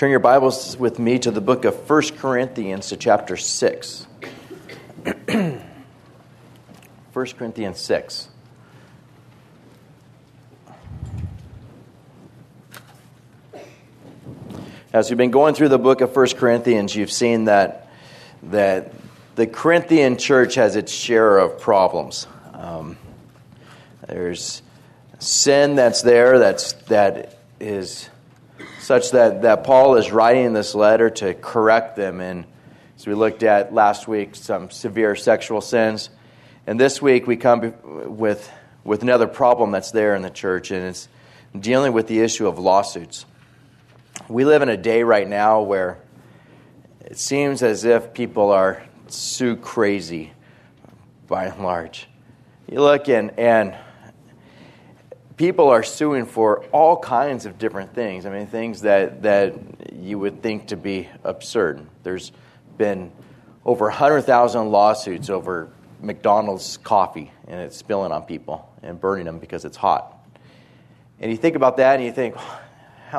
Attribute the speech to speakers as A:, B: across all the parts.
A: Turn your Bibles with me to the book of 1 Corinthians to chapter 6. 1 Corinthians 6. As we've been going through the book of 1 Corinthians, you've seen that the Corinthian church has its share of problems. There's sin that's there that is such that Paul is writing this letter to correct them. And as we looked at last week, some severe sexual sins. And this week we come with another problem that's there in the church, and it's dealing with the issue of lawsuits. We live in a day right now where it seems as if people are sue crazy, by and large. You look and people are suing for all kinds of different things. I mean, things that you would think to be absurd. There's been over 100,000 lawsuits over McDonald's coffee, and it's spilling on people and burning them because it's hot. And you think about that, and you think, how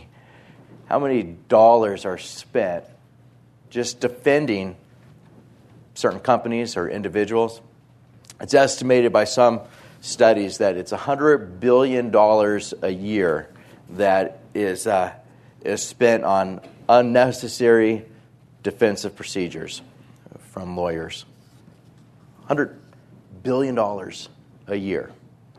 A: many dollars are spent just defending certain companies or individuals? It's estimated by some studies that it's $100 billion a year that is spent on unnecessary defensive procedures from lawyers. $100 billion a year.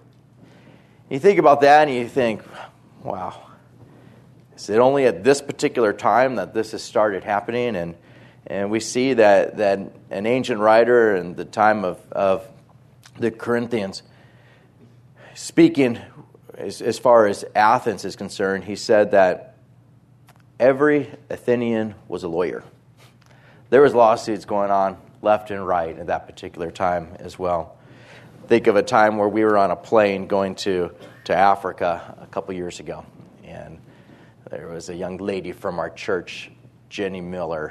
A: You think about that and you think, wow, is it only at this particular time that this has started happening? And we see that an ancient writer in the time of the Corinthians, speaking as far as Athens is concerned, he said that every Athenian was a lawyer. There was lawsuits going on left and right at that particular time as well. Think of a time where we were on a plane going to Africa a couple years ago, and there was a young lady from our church, Jenny Miller,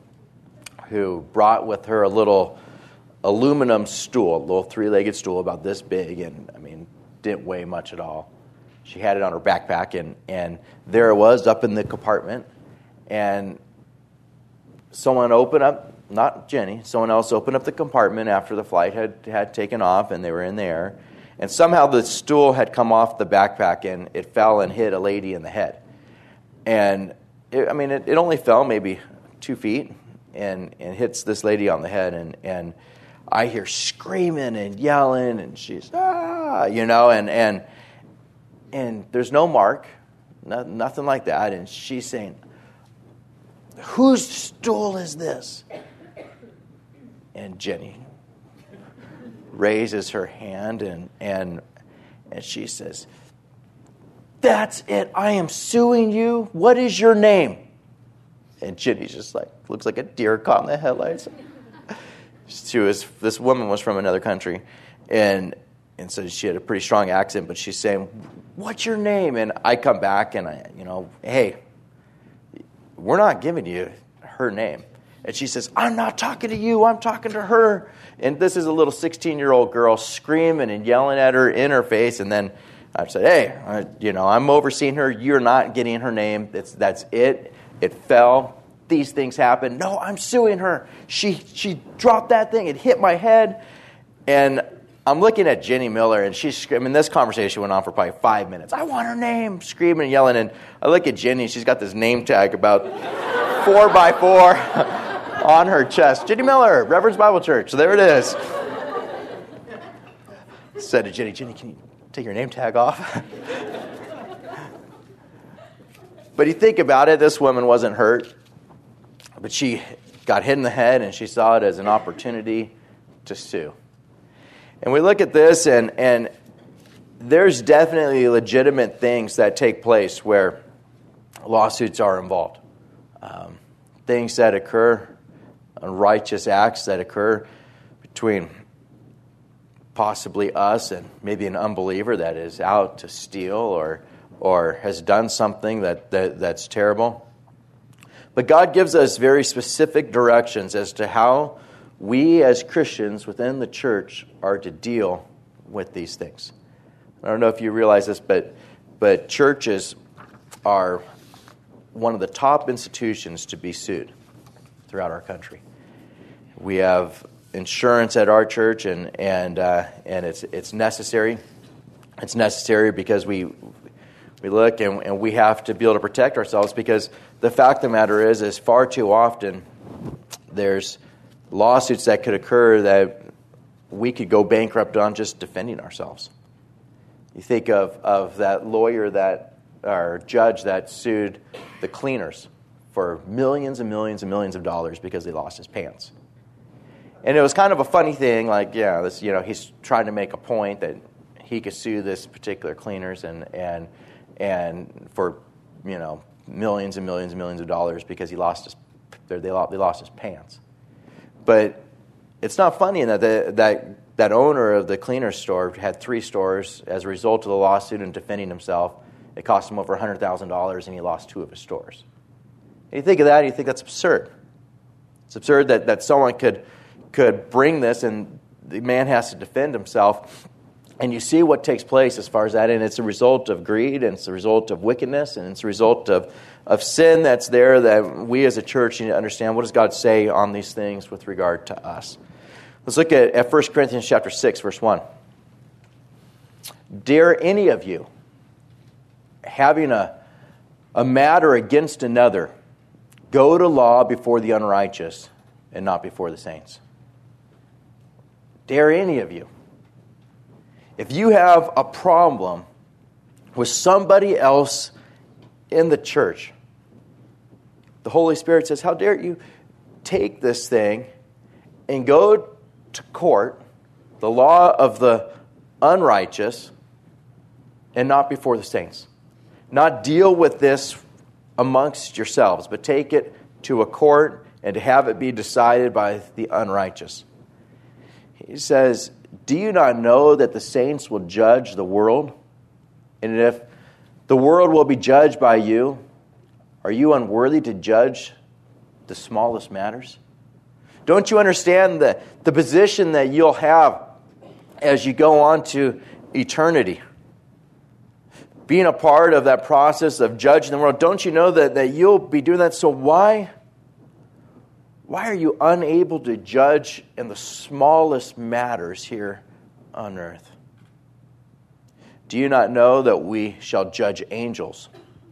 A: who brought with her a little aluminum stool, a little three-legged stool about this big, and I mean, didn't weigh much at all. She had it on her backpack, and there it was up in the compartment, and someone opened up, not Jenny, someone else opened up the compartment after the flight had taken off, and they were in there, and somehow the stool had come off the backpack, and it fell and hit a lady in the head. And it only fell maybe 2 feet and hits this lady on the head, and I hear screaming and yelling, and she's and there's no mark, nothing like that, and she's saying, "Whose stool is this?" And Jenny raises her hand and she says, "That's it. I am suing you. What is your name?" And Jenny's just looks like a deer caught in the headlights. This woman was from another country, and so she had a pretty strong accent, but she's saying, "What's your name?" And I come back and hey, we're not giving you her name. And she says, "I'm not talking to you, I'm talking to her." And this is a little 16-year-old girl screaming and yelling at her in her face, and then I said, "Hey, I'm overseeing her. You're not getting her name. That's it. It fell. These things happen. No, I'm suing her. She dropped that thing. It hit my head." And I'm looking at Jenny Miller, and she's screaming. This conversation went on for probably 5 minutes. "I want her name," screaming and yelling. And I look at Jenny, and she's got this name tag about 4x4 on her chest. "Jenny Miller, Reverend's Bible Church." So there it is. I said to Jenny, "Jenny, can you take your name tag off?" But you think about it, this woman wasn't hurt, but she got hit in the head, and she saw it as an opportunity to sue. And we look at this, and there's definitely legitimate things that take place where lawsuits are involved. Things that occur, unrighteous acts that occur between possibly us and maybe an unbeliever that is out to steal or has done something that's terrible. But God gives us very specific directions as to how we as Christians within the church are to deal with these things. I don't know if you realize this, but churches are one of the top institutions to be sued throughout our country. We have insurance at our church, and it's necessary. It's necessary because we look and we have to be able to protect ourselves, because the fact of the matter is far too often there's lawsuits that could occur that we could go bankrupt on just defending ourselves. You think of that lawyer or judge that sued the cleaners for millions and millions and millions of dollars because they lost his pants. And it was kind of a funny thing, like, he's trying to make a point that he could sue this particular cleaners and for, millions and millions and millions of dollars because they lost his pants. But it's not funny in that owner of the cleaner store had 3 stores. As a result of the lawsuit and defending himself, it cost him over $100,000, and he lost 2 of his stores. And you think of that, and you think that's absurd. It's absurd that someone could bring this, and the man has to defend himself. And you see what takes place as far as that, and it's a result of greed, and it's a result of wickedness, and it's a result of sin that's there that we as a church need to understand. What does God say on these things with regard to us? Let's look at 1 Corinthians chapter 6, verse 1. Dare any of you, having a matter against another, go to law before the unrighteous and not before the saints? Dare any of you. If you have a problem with somebody else in the church, the Holy Spirit says, how dare you take this thing and go to court, the law of the unrighteous, and not before the saints. Not deal with this amongst yourselves, but take it to a court and to have it be decided by the unrighteous. He says, do you not know that the saints will judge the world? And if the world will be judged by you, are you unworthy to judge the smallest matters? Don't you understand the position that you'll have as you go on to eternity? Being a part of that process of judging the world, don't you know that you'll be doing that? So why are you unable to judge in the smallest matters here on earth? Do you not know that we shall judge angels?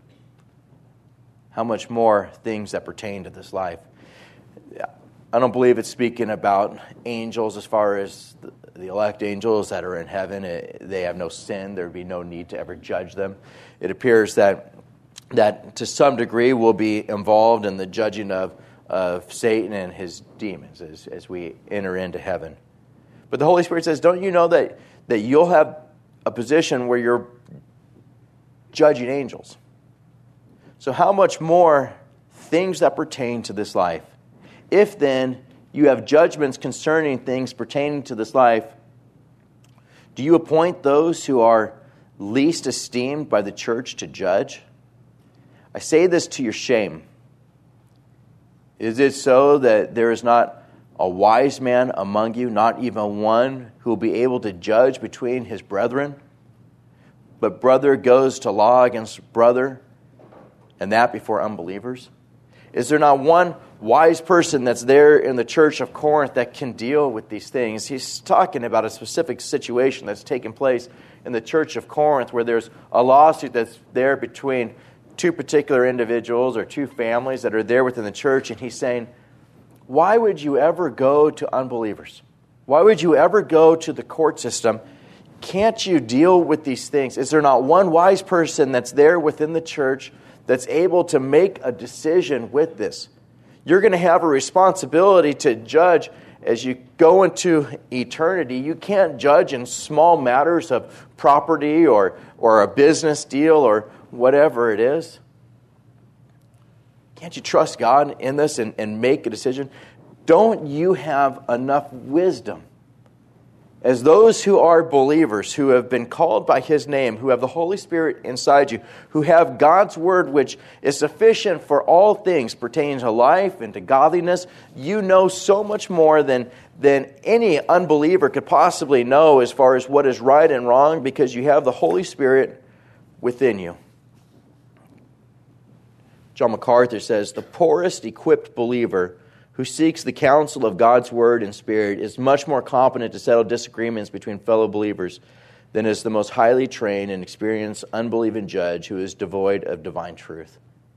A: How much more things that pertain to this life? I don't believe it's speaking about angels as far as the elect angels that are in heaven. They have no sin. There would be no need to ever judge them. It appears that to some degree we'll be involved in the judging of Satan and his demons as we enter into heaven. But the Holy Spirit says, don't you know that you'll have a position where you're judging angels? So how much more things that pertain to this life? If then you have judgments concerning things pertaining to this life, do you appoint those who are least esteemed by the church to judge? I say this to your shame. Is it so that there is not a wise man among you, not even one who will be able to judge between his brethren? But brother goes to law against brother, and that before unbelievers? Is there not one wise person that's there in the church of Corinth that can deal with these things? He's talking about a specific situation that's taken place in the church of Corinth where there's a lawsuit that's there between 2 particular individuals or 2 families that are there within the church, and he's saying, why would you ever go to unbelievers? Why would you ever go to the court system? Can't you deal with these things? Is there not one wise person that's there within the church that's able to make a decision with this? You're going to have a responsibility to judge as you go into eternity. You can't judge in small matters of property or a business deal or whatever it is. Can't you trust God in this and make a decision? Don't you have enough wisdom as those who are believers, who have been called by His name, who have the Holy Spirit inside you, who have God's Word, which is sufficient for all things pertaining to life and to godliness? You know so much more than any unbeliever could possibly know as far as what is right and wrong, because you have the Holy Spirit within you. John MacArthur says, the poorest equipped believer who seeks the counsel of God's word and spirit is much more competent to settle disagreements between fellow believers than is the most highly trained and experienced unbelieving judge who is devoid of divine truth.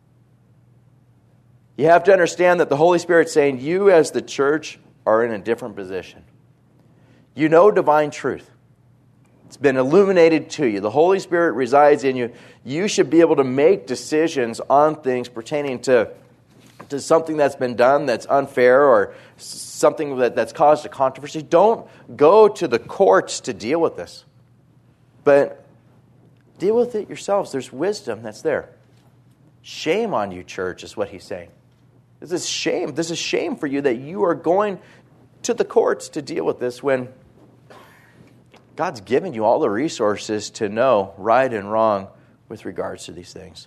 A: You have to understand that the Holy Spirit's saying you as the church are in a different position. You know divine truth. It's been illuminated to you. The Holy Spirit resides in you. You should be able to make decisions on things pertaining to something that's been done that's unfair or something that's caused a controversy. Don't go to the courts to deal with this. But deal with it yourselves. There's wisdom that's there. Shame on you, church, is what he's saying. This is shame. This is shame for you that you are going to the courts to deal with this when God's given you all the resources to know right and wrong with regards to these things.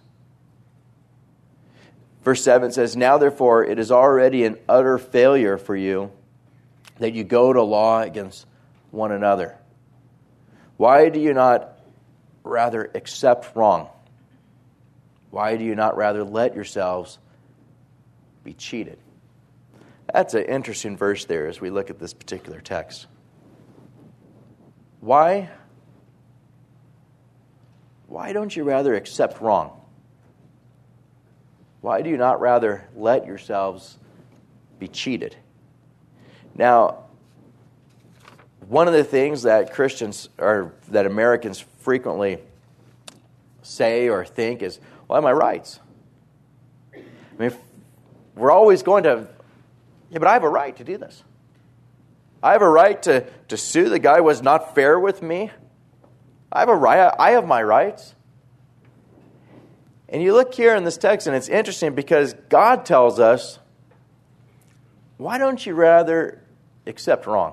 A: Verse 7 says, now therefore it is already an utter failure for you that you go to law against one another. Why do you not rather accept wrong? Why do you not rather let yourselves be cheated? That's an interesting verse there as we look at this particular text. Why don't you rather accept wrong? Why do you not rather let yourselves be cheated? Now, one of the things that Christians or that Americans frequently say or think is, well, I have my rights. I mean, we're always going to, yeah, but I have a right to do this. I have a right to sue the guy who was not fair with me. I have a right. I have my rights. And you look here in this text, and it's interesting because God tells us, why don't you rather accept wrong?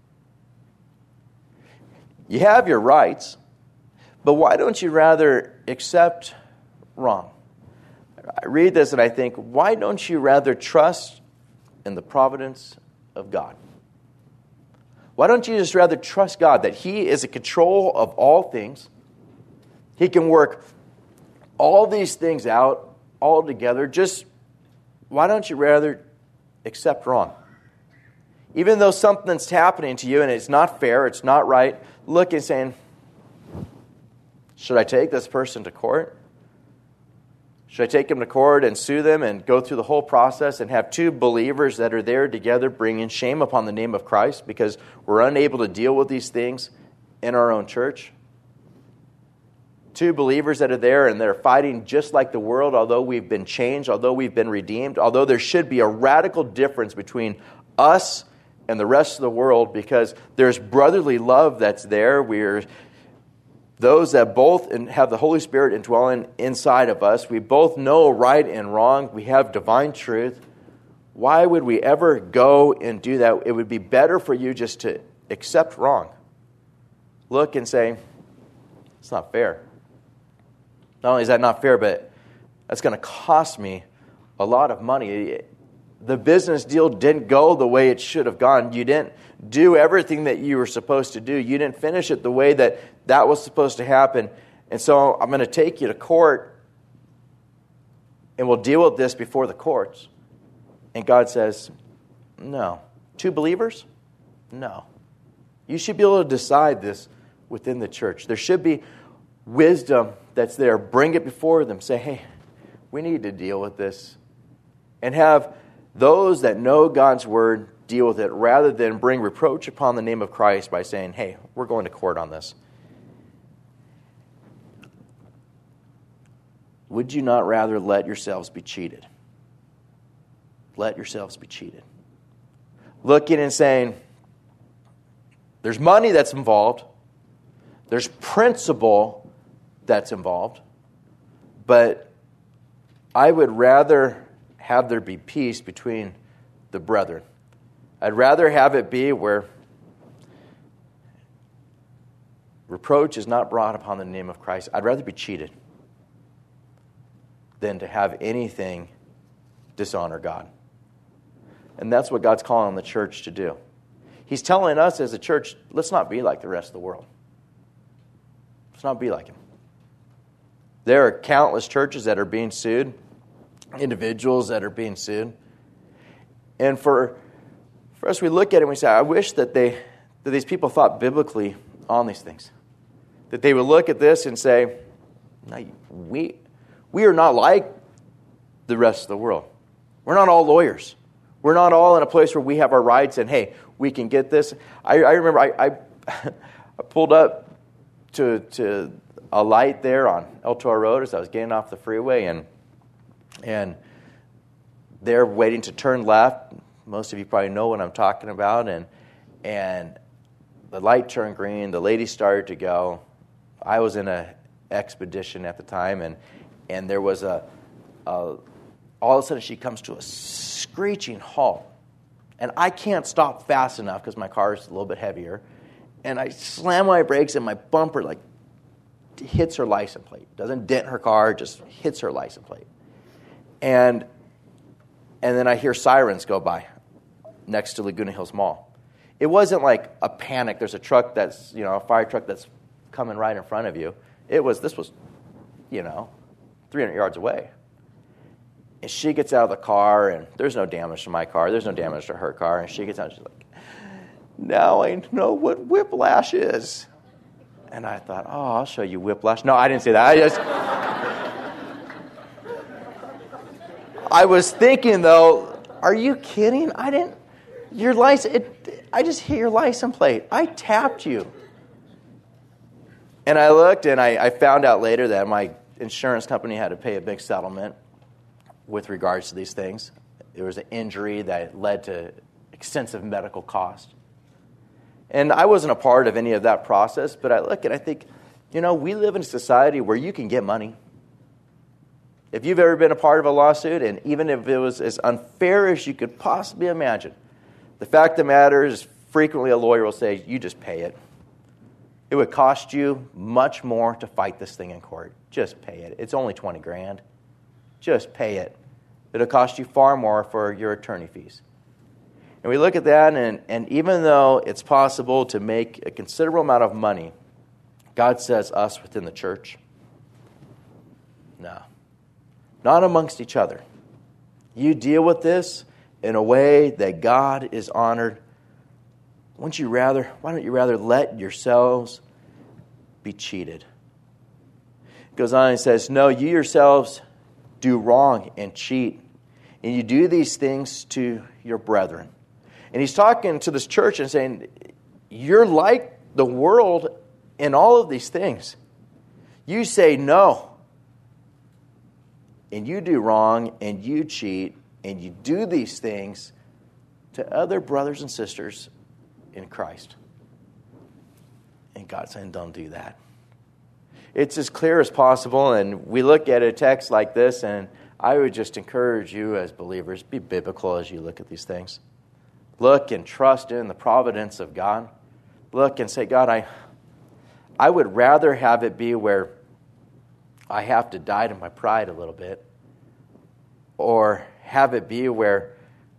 A: You have your rights, but why don't you rather accept wrong? I read this and I think, why don't you rather trust in the providence of God? Why don't you just rather trust God that He is in control of all things? He can work all these things out all together. Just why don't you rather accept wrong? Even though something's happening to you and it's not fair, it's not right, look and saying, should I take this person to court? Should I take him to court and sue them and go through the whole process and have two believers that are there together bringing shame upon the name of Christ because we're unable to deal with these things in our own church? Two believers that are there and they're fighting just like the world, although we've been changed, although we've been redeemed, although there should be a radical difference between us and the rest of the world because there's brotherly love that's there. We're those that both have the Holy Spirit indwelling inside of us. We both know right and wrong. We have divine truth. Why would we ever go and do that? It would be better for you just to accept wrong. Look and say, it's not fair. Not only is that not fair, but that's going to cost me a lot of money. The business deal didn't go the way it should have gone. You didn't do everything that you were supposed to do. You didn't finish it the way that was supposed to happen. And so I'm going to take you to court and we'll deal with this before the courts. And God says, no. Two believers? No. You should be able to decide this within the church. There should be wisdom that's there. Bring it before them. Say, hey, we need to deal with this. And have those that know God's word deal with it rather than bring reproach upon the name of Christ by saying, hey, we're going to court on this. Would you not rather let yourselves be cheated? Let yourselves be cheated. Looking and saying, there's money that's involved. There's principle that's involved. But I would rather have there be peace between the brethren. I'd rather have it be where reproach is not brought upon the name of Christ. I'd rather be cheated than to have anything dishonor God. And that's what God's calling the church to do. He's telling us as a church, let's not be like the rest of the world. Let's not be like him. There are countless churches that are being sued individuals that are being sued. And for us, we look at it and we say, I wish that these people thought biblically on these things. That they would look at this and say, no, we are not like the rest of the world. We're not all lawyers. We're not all in a place where we have our rights and, hey, we can get this. I remember I pulled up to a light there on El Toro Road as I was getting off the freeway, and they're waiting to turn left. Most of you probably know what I'm talking about. And the light turned green. The lady started to go. I was in an expedition at the time, and there was all of a sudden she comes to a screeching halt. And I can't stop fast enough because my car is a little bit heavier. And I slam my brakes and my bumper like hits her license plate. Doesn't dent her car, just hits her license plate. And then I hear sirens go by next to Laguna Hills Mall. It wasn't like a panic. There's a truck that's, a fire truck that's coming right in front of you. This was 300 yards away. And she gets out of the car, and there's no damage to my car. There's no damage to her car. And she gets out, and she's like, now I know what whiplash is. And I thought, I'll show you whiplash. No, I didn't say that. I was thinking, though, are you kidding? Your license, I just hit your license plate. I tapped you. And I looked, and I found out later that my insurance company had to pay a big settlement with regards to these things. There was an injury that led to extensive medical costs. And I wasn't a part of any of that process, but I look and I think, we live in a society where you can get money. If you've ever been a part of a lawsuit, and even if it was as unfair as you could possibly imagine, the fact of the matter is frequently a lawyer will say, you just pay it. It would cost you much more to fight this thing in court. Just pay it. It's only $20,000. Just pay it. It'll cost you far more for your attorney fees. And we look at that, and even though it's possible to make a considerable amount of money, God says us within the church, no. Not amongst each other. You deal with this in a way that God is honored. Why don't you rather let yourselves be cheated? It goes on and says, no, you yourselves do wrong and cheat, and you do these things to your brethren. And he's talking to this church and saying, you're like the world in all of these things. You say no, and you do wrong, and you cheat, and you do these things to other brothers and sisters in Christ. And God's saying, don't do that. It's as clear as possible, and we look at a text like this, and I would just encourage you as believers, be biblical as you look at these things. Look and trust in the providence of God. Look and say, God, I would rather have it be where I have to die to my pride a little bit, or have it be where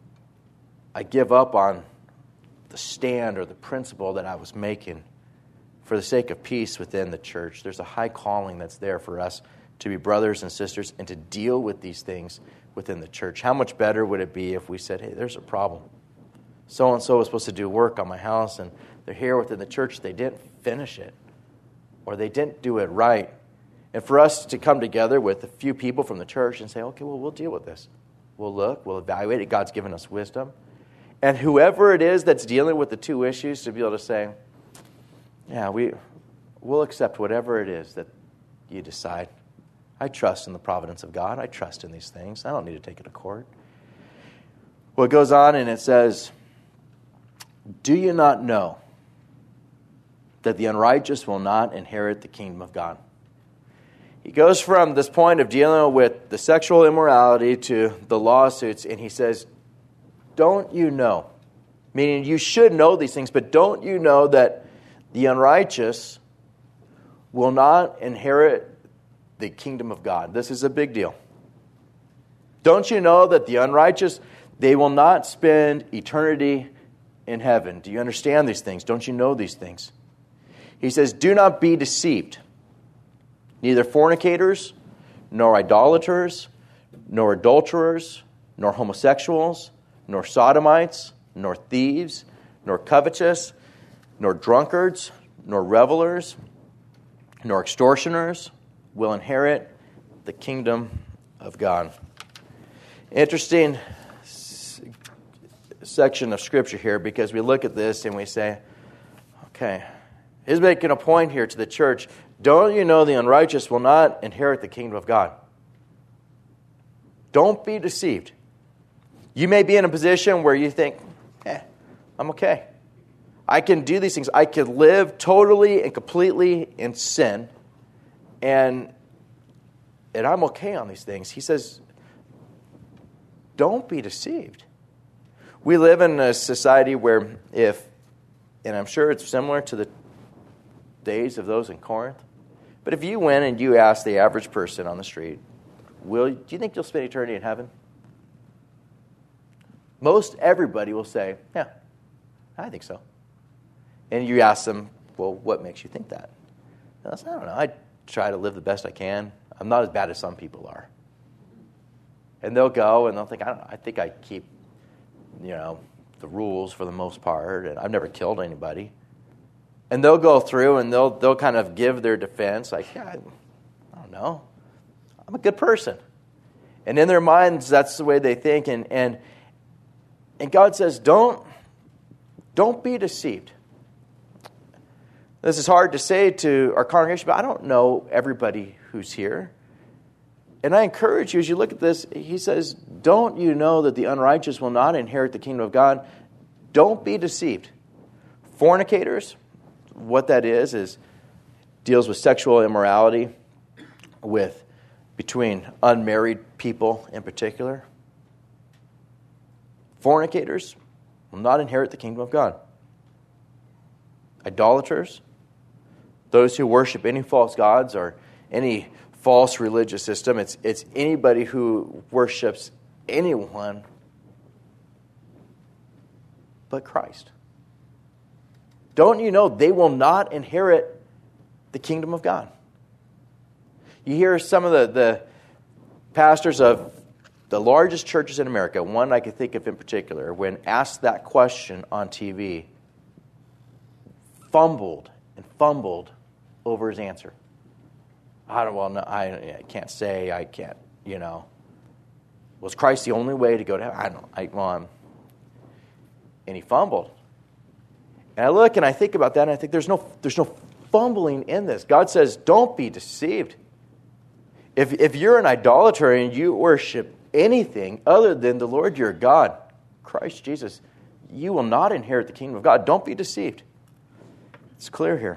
A: I give up on the stand or the principle that I was making for the sake of peace within the church. There's a high calling that's there for us to be brothers and sisters and to deal with these things within the church. How much better would it be if we said, hey, there's a problem. So-and-so was supposed to do work on my house, and they're here within the church. They didn't finish it, or they didn't do it right. And for us to come together with a few people from the church and say, okay, well, we'll deal with this. We'll look, we'll evaluate it. God's given us wisdom. And whoever it is that's dealing with the two issues to be able to say, yeah, we'll accept whatever it is that you decide. I trust in the providence of God. I trust in these things. I don't need to take it to court. Well, it goes on and it says, do you not know that the unrighteous will not inherit the kingdom of God? He goes from this point of dealing with the sexual immorality to the lawsuits, and he says, don't you know? Meaning you should know these things, but don't you know that the unrighteous will not inherit the kingdom of God? This is a big deal. Don't you know that the unrighteous, they will not spend eternity in heaven? Do you understand these things? Don't you know these things? He says, do not be deceived. Neither fornicators, nor idolaters, nor adulterers, nor homosexuals, nor sodomites, nor thieves, nor covetous, nor drunkards, nor revelers, nor extortioners will inherit the kingdom of God. Interesting section of Scripture here, because we look at this and we say, okay, he's making a point here to the church. Don't you know the unrighteous will not inherit the kingdom of God? Don't be deceived. You may be in a position where you think, I'm okay. I can do these things. I can live totally and completely in sin, and I'm okay on these things. He says, don't be deceived. We live in a society where and I'm sure it's similar to the days of those in Corinth, but if you went and you asked the average person on the street, do you think you'll spend eternity in heaven? Most everybody will say, yeah, I think so. And you ask them, well, what makes you think that? They'll say, I don't know. I try to live the best I can. I'm not as bad as some people are. And they'll go and they'll think, I don't know. I think I keep, the rules for the most part, and I've never killed anybody. And they'll go through and they'll kind of give their defense, like, yeah, I don't know. I'm a good person. And in their minds, that's the way they think. And God says, don't be deceived. This is hard to say to our congregation, but I don't know everybody who's here. And I encourage you, as you look at this, he says, don't you know that the unrighteous will not inherit the kingdom of God? Don't be deceived. Fornicators, what that is deals with sexual immorality between unmarried people in particular. Fornicators will not inherit the kingdom of God. Idolaters, those who worship any false gods or any false religious system, it's anybody who worships anyone but Christ. Don't you know they will not inherit the kingdom of God? You hear some of the pastors of the largest churches in America, one I can think of in particular, when asked that question on TV, fumbled over his answer. I can't say, I can't, Was Christ the only way to go to heaven? And he fumbled. And I look and I think about that and I think there's no fumbling in this. God says, don't be deceived. If you're an idolater and you worship anything other than the Lord your God, Christ Jesus, you will not inherit the kingdom of God. Don't be deceived. It's clear here.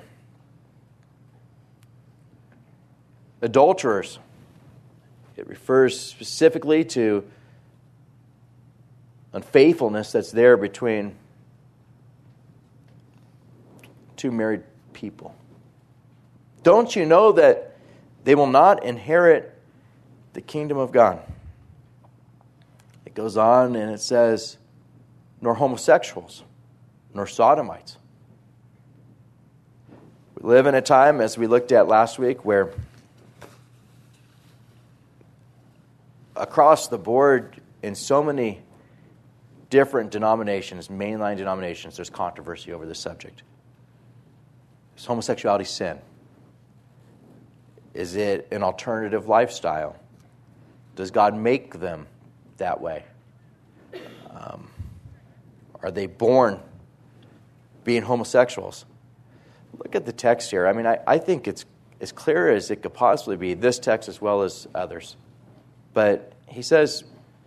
A: Adulterers. It refers specifically to unfaithfulness that's there between two married people. Don't you know that they will not inherit the kingdom of God? It goes on and it says, nor homosexuals, nor sodomites. We live in a time, as we looked at last week, where across the board in so many different denominations, mainline denominations, there's controversy over this subject. Is homosexuality sin? Is it an alternative lifestyle? Does God make them that way? Are they born being homosexuals? Look at the text here. I mean, I think it's as clear as it could possibly be, this text as well as others. But he says,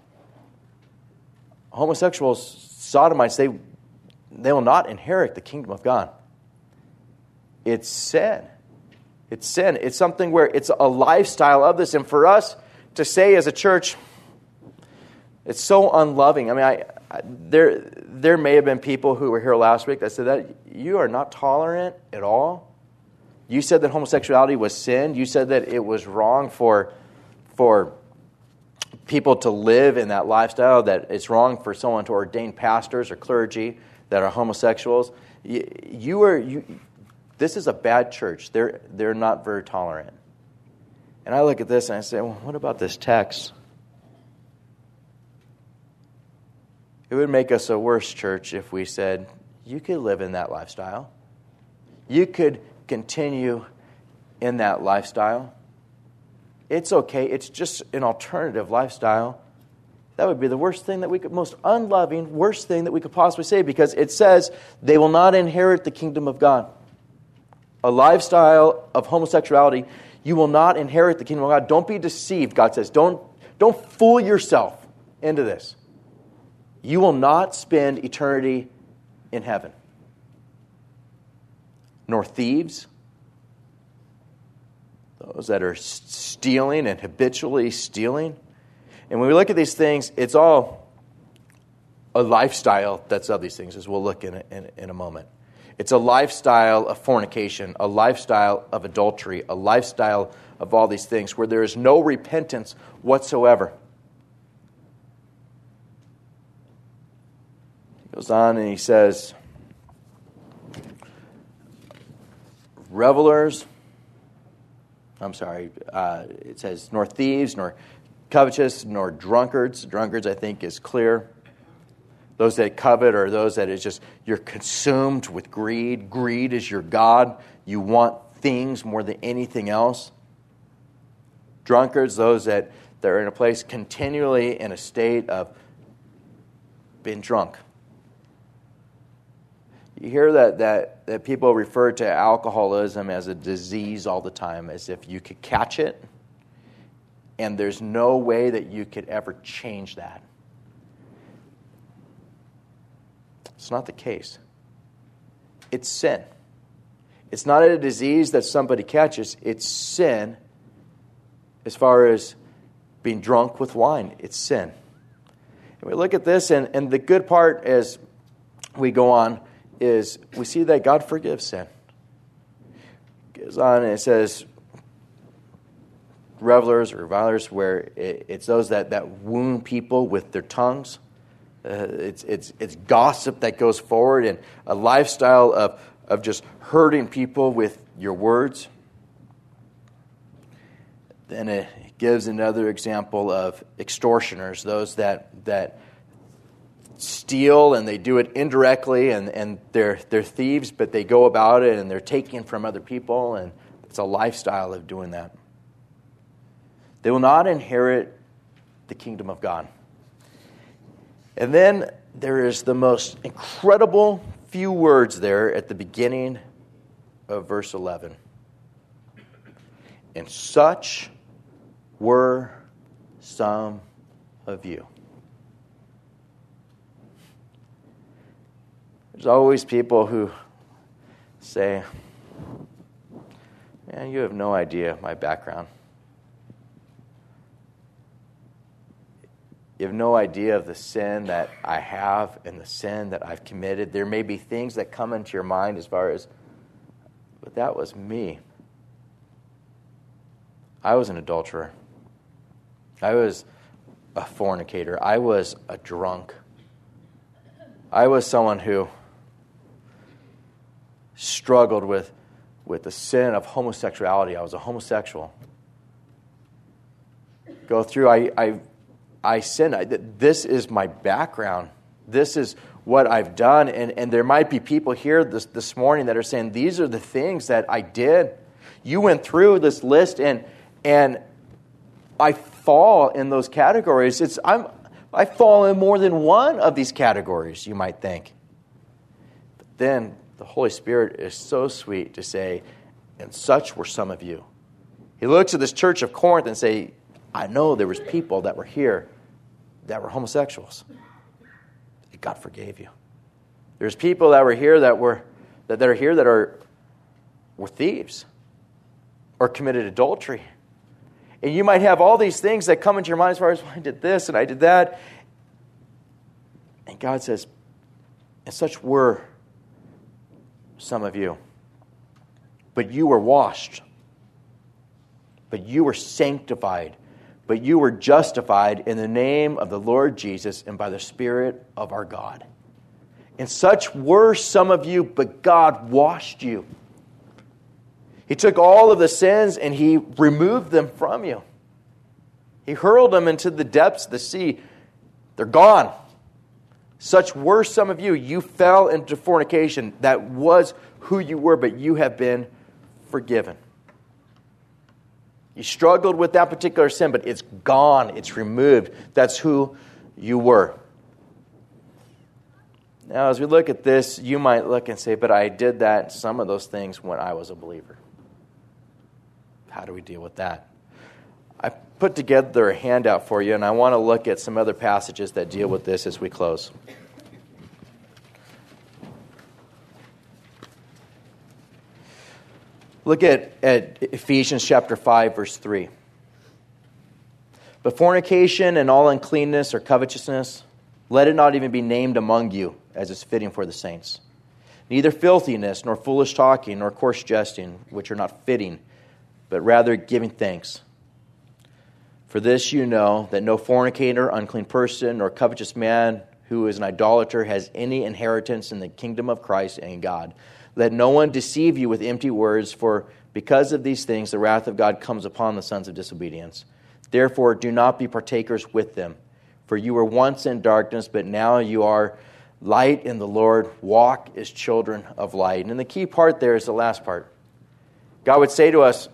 A: homosexuals, sodomites, they will not inherit the kingdom of God. It's sin. It's sin. It's something where it's a lifestyle of this. And for us to say as a church, it's so unloving. I mean, there may have been people who were here last week that said that you are not tolerant at all. You said that homosexuality was sin. You said that it was wrong for people to live in that lifestyle, that it's wrong for someone to ordain pastors or clergy that are homosexuals. This is a bad church. They're not very tolerant. And I look at this and I say, well, what about this text? It would make us a worse church if we said, you could live in that lifestyle. You could continue in that lifestyle. It's okay. It's just an alternative lifestyle. That would be the worst thing that we could, most unloving, worst thing that we could possibly say, because it says they will not inherit the kingdom of God. A lifestyle of homosexuality, you will not inherit the kingdom of God. Don't be deceived, God says. Don't fool yourself into this. You will not spend eternity in heaven. Nor thieves, those that are stealing and habitually stealing. And when we look at these things, it's all a lifestyle that's of these things, as we'll look in a moment. It's a lifestyle of fornication, a lifestyle of adultery, a lifestyle of all these things where there is no repentance whatsoever. He goes on and he says, it says, nor thieves, nor covetous, nor drunkards. Drunkards, I think, is clear. Those that covet are those that is just, you're consumed with greed. Greed is your God. You want things more than anything else. Drunkards, those that are in a place continually in a state of being drunk. You hear that people refer to alcoholism as a disease all the time, as if you could catch it, and there's no way that you could ever change that. It's not the case. It's sin. It's not a disease that somebody catches. It's sin as far as being drunk with wine. It's sin. And we look at this, and the good part as we go on is we see that God forgives sin. It goes on and it says, revelers or revilers, where it's those that wound people with their tongues. It's gossip that goes forward, and a lifestyle of just hurting people with your words. Then it gives another example of extortioners, those that steal, and they do it indirectly, and they're thieves, but they go about it and they're taking from other people, and it's a lifestyle of doing that. They will not inherit the kingdom of God. And then there is the most incredible few words there at the beginning of verse 11. And such were some of you. There's always people who say, man, you have no idea my background. You have no idea of the sin that I have and the sin that I've committed. There may be things that come into your mind as far as, but that was me. I was an adulterer. I was a fornicator. I was a drunk. I was someone who struggled with the sin of homosexuality. I was a homosexual. Go through, I sinned. This is my background. This is what I've done. And there might be people here this morning that are saying, these are the things that I did. You went through this list, and I fall in those categories. I fall in more than one of these categories, you might think. But then the Holy Spirit is so sweet to say, and such were some of you. He looks at this church of Corinth and say, I know there was people that were here that were homosexuals. God forgave you. There's people that were here that were thieves or committed adultery. And you might have all these things that come into your mind as far as, well, I did this and I did that. And God says, and such were some of you. But you were washed. But you were sanctified. But you were justified in the name of the Lord Jesus and by the Spirit of our God. And such were some of you, but God washed you. He took all of the sins and He removed them from you. He hurled them into the depths of the sea. They're gone. Such were some of you. You fell into fornication. That was who you were, but you have been forgiven. You struggled with that particular sin, but it's gone. It's removed. That's who you were. Now, as we look at this, you might look and say, but I did that, some of those things, when I was a believer. How do we deal with that? I put together a handout for you, and I want to look at some other passages that deal with this as we close. Look at Ephesians chapter 5, verse 3. But fornication and all uncleanness or covetousness, let it not even be named among you, as is fitting for the saints. Neither filthiness, nor foolish talking, nor coarse jesting, which are not fitting, but rather giving thanks. For this you know, that no fornicator, unclean person, nor covetous man who is an idolater has any inheritance in the kingdom of Christ and God. Let no one deceive you with empty words, for because of these things the wrath of God comes upon the sons of disobedience. Therefore do not be partakers with them. For you were once in darkness, but now you are light in the Lord. Walk as children of light. And the key part there is the last part. God would say to us,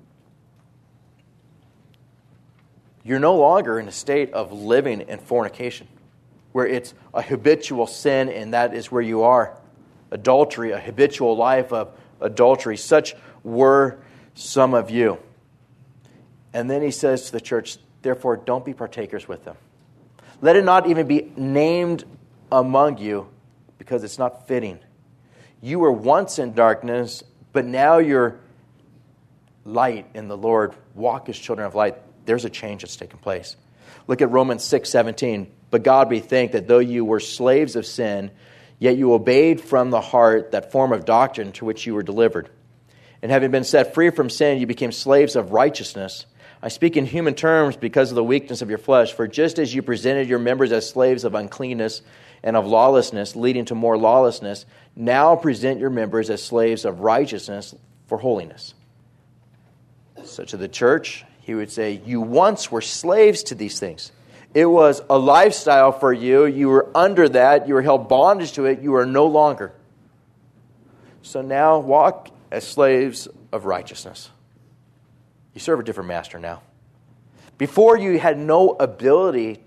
A: you're no longer in a state of living in fornication, where it's a habitual sin, and that is where you are. Adultery, a habitual life of adultery. Such were some of you. And then he says to the church, therefore don't be partakers with them. Let it not even be named among you, because it's not fitting. You were once in darkness, but now you're light in the Lord. Walk as children of light. There's a change that's taken place. Look at Romans 6:17. But God be thanked that though you were slaves of sin, yet you obeyed from the heart that form of doctrine to which you were delivered. And having been set free from sin, you became slaves of righteousness. I speak in human terms because of the weakness of your flesh. For just as you presented your members as slaves of uncleanness and of lawlessness, leading to more lawlessness, now present your members as slaves of righteousness for holiness. So to the church, he would say, you once were slaves to these things. It was a lifestyle for you. You were under that. You were held bondage to it. You are no longer. So now walk as slaves of righteousness. You serve a different master now. Before, you had no ability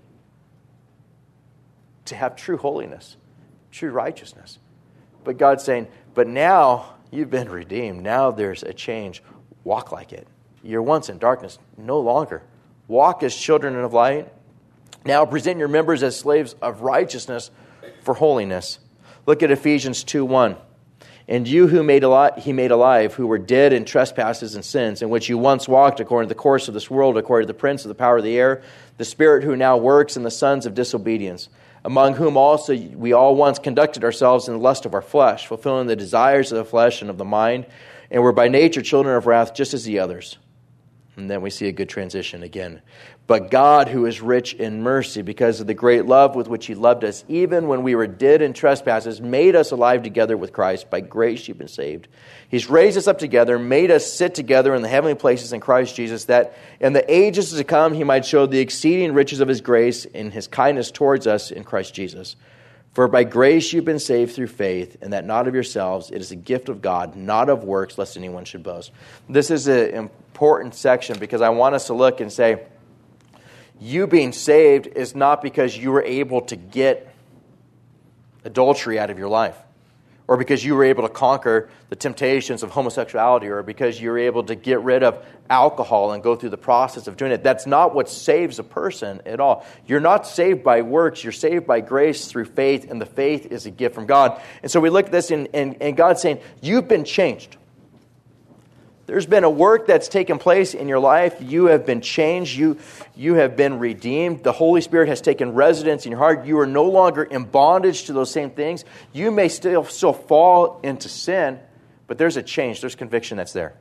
A: to have true holiness, true righteousness. But God's saying, but now you've been redeemed. Now there's a change. Walk like it. You're once in darkness, no longer. Walk as children of light. Now present your members as slaves of righteousness for holiness. Look at Ephesians 2:1. And you who he made alive, who were dead in trespasses and sins, in which you once walked according to the course of this world, according to the prince of the power of the air, the spirit who now works in the sons of disobedience, among whom also we all once conducted ourselves in the lust of our flesh, fulfilling the desires of the flesh and of the mind, and were by nature children of wrath, just as the others. And then we see a good transition again. But God, who is rich in mercy, because of the great love with which he loved us, even when we were dead in trespasses, made us alive together with Christ. By grace you've been saved. He's raised us up together, made us sit together in the heavenly places in Christ Jesus, that in the ages to come he might show the exceeding riches of his grace in his kindness towards us in Christ Jesus. For by grace you've been saved through faith, and that not of yourselves. It is a gift of God, not of works, lest anyone should boast. This is an important section because I want us to look and say, you being saved is not because you were able to get adultery out of your life, or because you were able to conquer the temptations of homosexuality, or because you were able to get rid of alcohol and go through the process of doing it. That's not what saves a person at all. You're not saved by works. You're saved by grace through faith, and the faith is a gift from God. And so we look at this, and God's saying, you've been changed. There's been a work that's taken place in your life. You have been changed. You have been redeemed. The Holy Spirit has taken residence in your heart. You are no longer in bondage to those same things. You may still fall into sin, but there's a change. There's conviction that's there.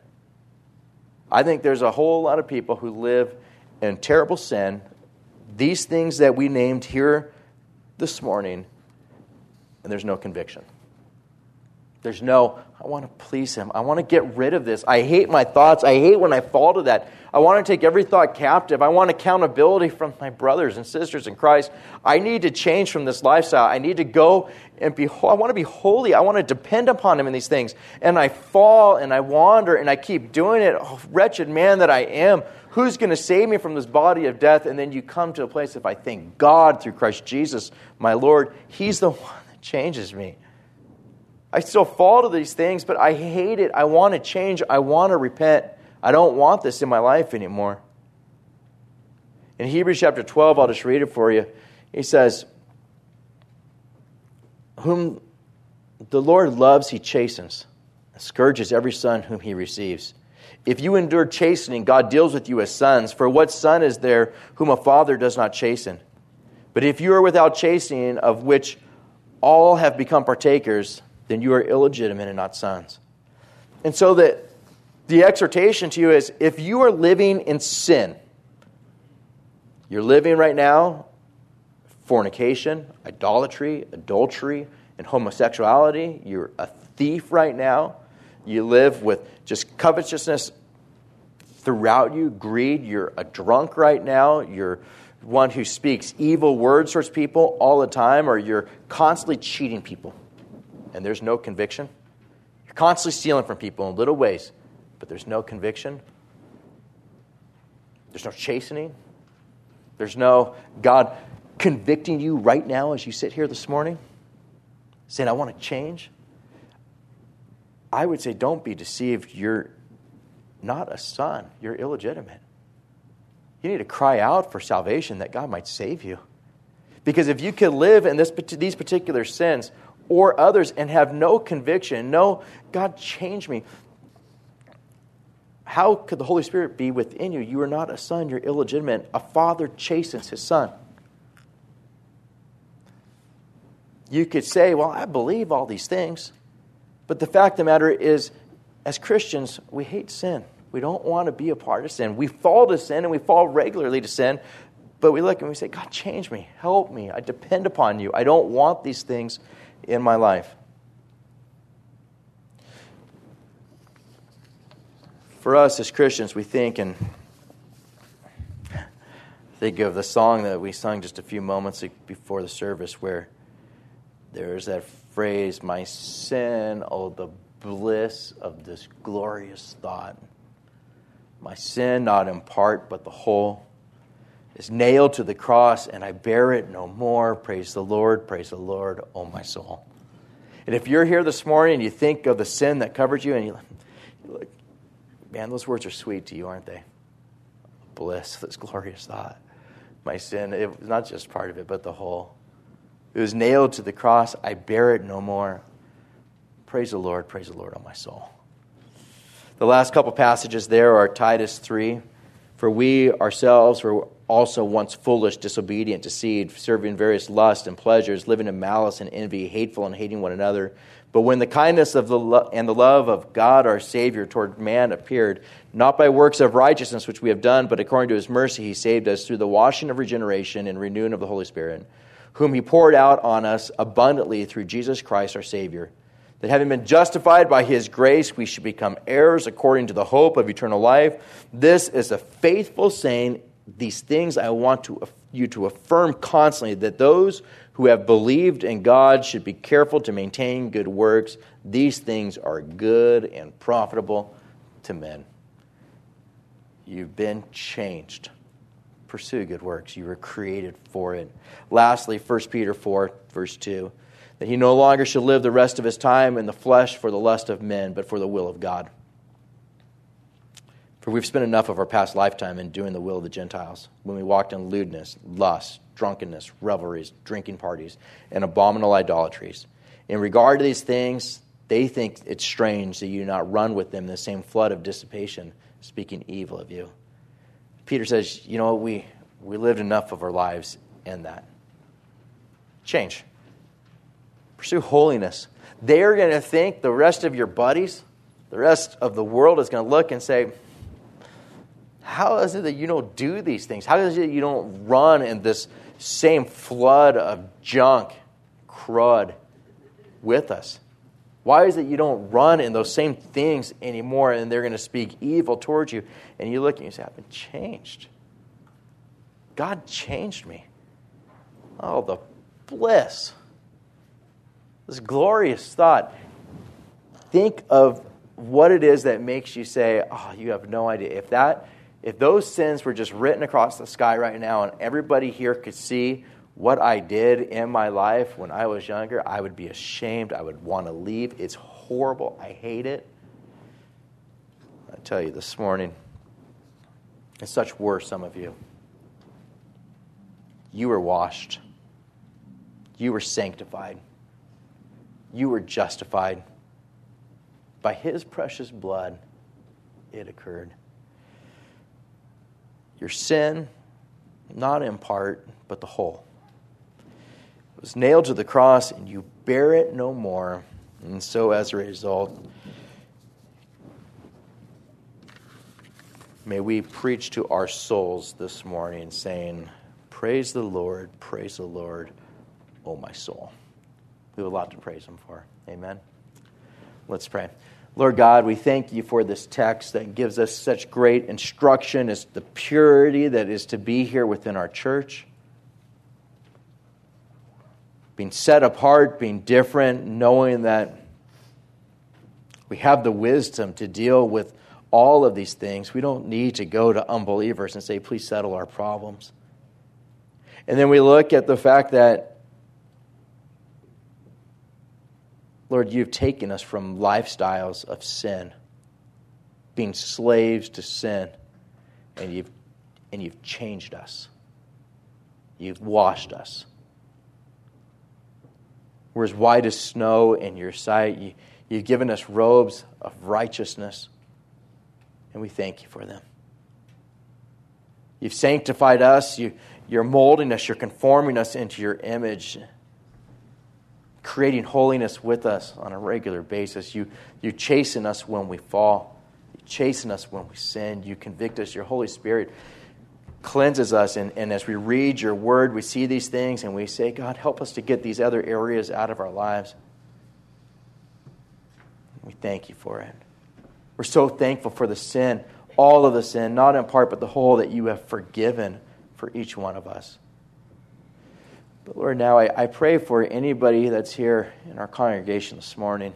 A: I think there's a whole lot of people who live in terrible sin, these things that we named here this morning, and there's no conviction. There's no, I want to please him. I want to get rid of this. I hate my thoughts. I hate when I fall to that. I want to take every thought captive. I want accountability from my brothers and sisters in Christ. I need to change from this lifestyle. I need to go and I want to be holy. I want to depend upon him in these things. And I fall and I wander and I keep doing it. Oh, wretched man that I am. Who's going to save me from this body of death? And then you come to a place, if I thank God through Christ Jesus, my Lord, he's the one that changes me. I still fall to these things, but I hate it. I want to change. I want to repent. I don't want this in my life anymore. In Hebrews chapter 12, I'll just read it for you. He says, whom the Lord loves, he chastens, and scourges every son whom he receives. If you endure chastening, God deals with you as sons. For what son is there whom a father does not chasten? But if you are without chastening, of which all have become partakers, then you are illegitimate and not sons. And so the exhortation to you is, if you are living in sin, you're living right now fornication, idolatry, adultery, and homosexuality. You're a thief right now. You live with just covetousness throughout you, greed. You're a drunk right now. You're one who speaks evil words towards people all the time, or you're constantly cheating people. And there's no conviction. You're constantly stealing from people in little ways, but there's no conviction. There's no chastening. There's no God convicting you right now as you sit here this morning, saying, I want to change. I would say, don't be deceived. You're not a son. You're illegitimate. You need to cry out for salvation, that God might save you. Because if you could live in these particular sins or others and have no conviction, no, God, change me, how could the Holy Spirit be within you? You are not a son, you're illegitimate. A father chastens his son. You could say, well, I believe all these things. But the fact of the matter is, as Christians, we hate sin. We don't want to be a part of sin. We fall to sin, and we fall regularly to sin. But we look and we say, God, change me. Help me. I depend upon you. I don't want these things in my life. For us as Christians, we think of the song that we sung just a few moments before the service, where there's that phrase, my sin, oh, the bliss of this glorious thought. My sin, not in part, but the whole, is nailed to the cross, and I bear it no more. Praise the Lord, oh my soul. And if you're here this morning and you think of the sin that covered you, and you look, man, those words are sweet to you, aren't they? Bliss, this glorious thought. My sin, it was not just part of it, but the whole. It was nailed to the cross. I bear it no more. Praise the Lord, oh my soul. The last couple passages there are Titus 3. For we ourselves were also once foolish, disobedient, deceived, serving various lusts and pleasures, living in malice and envy, hateful and hating one another. But when the kindness of and the love of God our Savior toward man appeared, not by works of righteousness which we have done, but according to his mercy he saved us through the washing of regeneration and renewing of the Holy Spirit, whom he poured out on us abundantly through Jesus Christ our Savior, that having been justified by his grace, we should become heirs according to the hope of eternal life. This is a faithful saying. These things I want you to affirm constantly, that those who have believed in God should be careful to maintain good works. These things are good and profitable to men. You've been changed. Pursue good works. You were created for it. Lastly, 1 Peter 4, verse 2, that he no longer should live the rest of his time in the flesh for the lust of men, but for the will of God. For we've spent enough of our past lifetime in doing the will of the Gentiles, when we walked in lewdness, lust, drunkenness, revelries, drinking parties, and abominable idolatries. In regard to these things, they think it's strange that you do not run with them in the same flood of dissipation, speaking evil of you. Peter says, we lived enough of our lives in that. Change. Pursue holiness. They're going to think, the rest of your buddies, the rest of the world is going to look and say, how is it that you don't do these things? How is it that you don't run in this same flood of junk, crud, with us? Why is it you don't run in those same things anymore and they're going to speak evil towards you? And you look and you say, I've been changed. God changed me. Oh, the bliss. This glorious thought. Think of what it is that makes you say, oh, you have no idea. If those sins were just written across the sky right now and everybody here could see what I did in my life when I was younger, I would be ashamed. I would want to leave. It's horrible. I hate it. I tell you this morning, and such were some of you. You were washed. You were sanctified. You were justified. By His precious blood, it occurred. Your sin, not in part, but the whole, was nailed to the cross, and you bear it no more. And so as a result, may we preach to our souls this morning saying, praise the Lord, O my soul. We have a lot to praise Him for. Amen. Let's pray. Lord God, we thank You for this text that gives us such great instruction as the purity that is to be here within our church. Being set apart, being different, knowing that we have the wisdom to deal with all of these things. We don't need to go to unbelievers and say, please settle our problems. And then we look at the fact that, Lord, You've taken us from lifestyles of sin, being slaves to sin, and you've changed us. You've washed us. We're as white as snow in Your sight. You've given us robes of righteousness, and we thank You for them. You've sanctified us. You're molding us. You're conforming us into Your image, creating holiness with us on a regular basis. You chasten us when we fall. You chasten us when we sin. You convict us. Your Holy Spirit cleanses us. And as we read Your word, we see these things and we say, God, help us to get these other areas out of our lives. We thank You for it. We're so thankful for the sin, all of the sin, not in part but the whole, that You have forgiven for each one of us. But Lord, now I pray for anybody that's here in our congregation this morning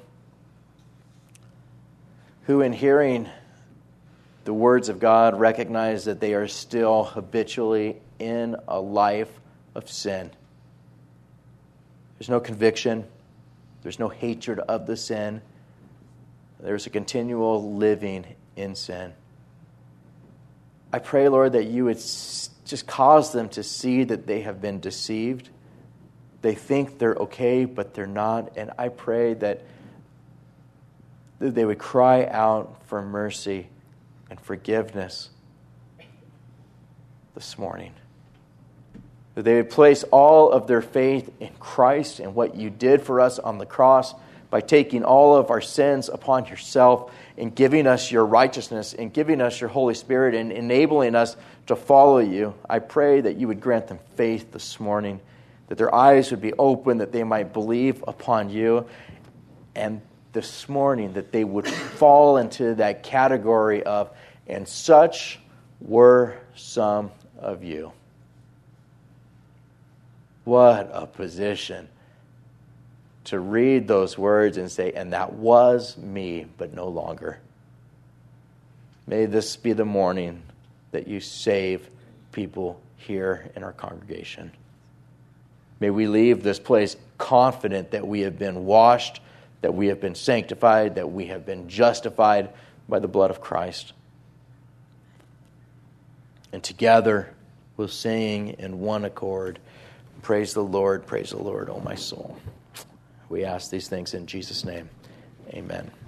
A: who, in hearing the words of God, recognize that they are still habitually in a life of sin. There's no conviction. There's no hatred of the sin. There's a continual living in sin. I pray, Lord, that You would just cause them to see that they have been deceived. They think they're okay, but they're not. And I pray that they would cry out for mercy and forgiveness this morning. That they would place all of their faith in Christ and what You did for us on the cross by taking all of our sins upon Yourself and giving us Your righteousness and giving us Your Holy Spirit and enabling us to follow You. I pray that You would grant them faith this morning, that their eyes would be open, that they might believe upon You, and this morning that they would fall into that category of, and such were some of you. What a position to read those words and say, and that was me, but no longer. May this be the morning that You save people here in our congregation. May we leave this place confident that we have been washed, that we have been sanctified, that we have been justified by the blood of Christ. And together we'll sing in one accord, praise the Lord, O my soul. We ask these things in Jesus' name. Amen.